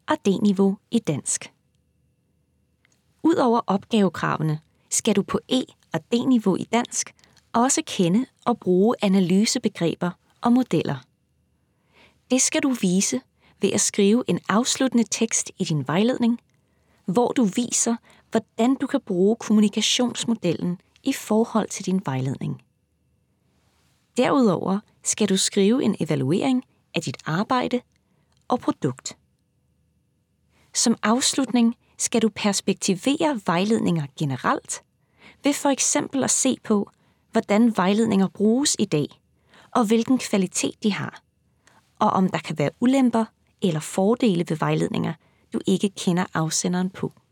og D-niveau i dansk. Udover opgavekravene skal du på E- og D-niveau i dansk også kende og bruge analysebegreber og modeller. Det skal du vise ved at skrive en afsluttende tekst i din vejledning, hvor du viser, hvordan du kan bruge kommunikationsmodellen i forhold til din vejledning. Derudover skal du skrive en evaluering af dit arbejde og produkt. Som afslutning skal du perspektivere vejledninger generelt, ved for eksempel at se på, hvordan vejledninger bruges i dag, og hvilken kvalitet de har, og om der kan være ulemper eller fordele ved vejledninger, du ikke kender afsenderen på.